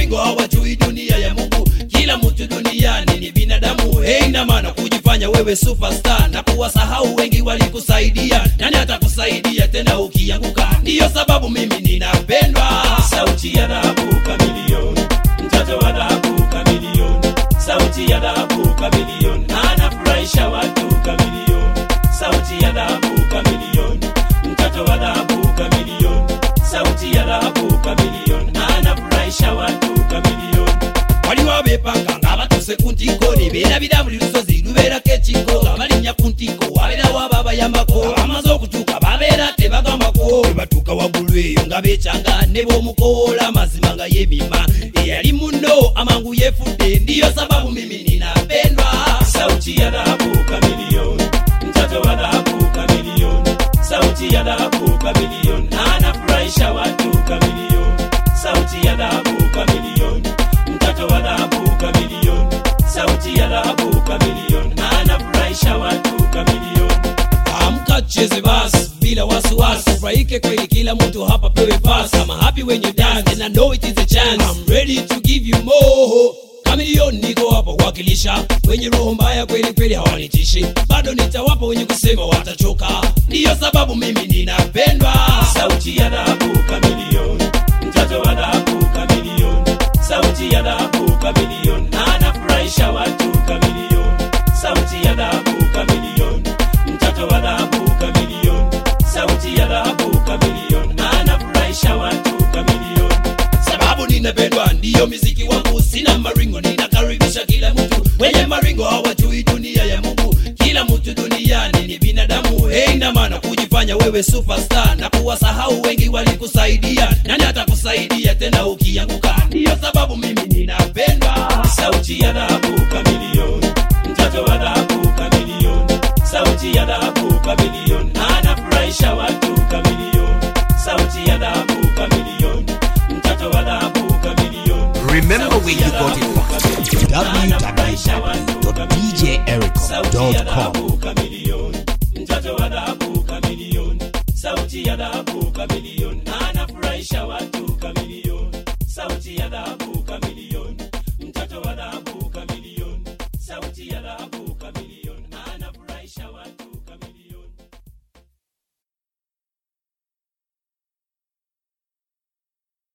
maringo hawajui dunia ya Mungu. Kila mtu duniani ni binadamu. Haina maana kujifanya wewe superstar na kuwasahau wengi walikusaidia. Nani atakusaidia tena ukianguka? Ndiyo sababu mimi ninapendwa. Sauti ya dhahabu kamilioni, mtoto wa dhahabu kamilioni. Sauti ya dhahabu kamilioni, anafurahisha watu kamilioni. Sauti ya dhahabu kamilioni, mtoto wa dhahabu kamilioni. Sauti ya dhahabu kamilioni, anafurahisha watu kamilioni. Waliwabe panga ngabatuse kuntiko libera bidabuli lusozi lubera kechiko abalinya kuntiko wabera wababa yambako amazo kutuka babera tebagambako batuka wagulwe nga becanga nebo mukola mazima nga yemima eyali muno amangu yefude. Ndiyo sababu mimi ninapendwa. Sauti ya dhahabu kamilioni, mtoto wa dhahabu kamilioni. Sauti ya dhahabu kamilioni, anafurahisha watu kamilioni. Sauti ya dhahabu kamilioni, mtoto wa dhahabu kamilioni. Sauti ya dhahabu kamilioni, anafurahisha watu kamilioni. Amka cheze basi bila wasiwasi, furahike kweli, kila mtu hapa pewe pass. I'm happy when you dance and I know it is a chance. I'm ready to give you more. Kamilioni niko hapa wakilisha wenye roho mbaya kweli kweli hawanitishi. Bado nitawapa wenye kusema watachoka. Ndiyo sababu mimi ninapendwa. Sauti ya dhahabu kamilioni, mtoto wa dhahabu kamilioni. Sauti ya dhahabu kamilioni, anafurahisha watu kamilioni. Sauti ya dhahabu kamilioni, mtoto wa dhahabu kamilioni. Sauti ya dhahabu kamilioni, anafurahisha watu kamilioni. Sababu ninapendwa ndiyo muziki wangu, sina maringo, ninakaribisha kila mtu. Wenye maringo hawajui dunia ya Mungu. Kila mtu duniani ni binadamu. Haina maana kujifanya wewe superstar na kuwasahau wengi walikusaidia. Nani atakusaidia tena ukianguka? Ndiyo sababu mimi ninapendwa. Sauti ya dhahabu kamilioni, mtoto wa dhahabu kamilioni. Sauti ya dhahabu kamilioni, anafurahisha watu kamilioni. Sauti ya dhahabu kamilioni, mtoto wa dhahabu kamilioni. Remember where you got it from. www.djericom.com. Mtoto wa dhahabu kamilioni, sauti ya dhahabu kamilioni.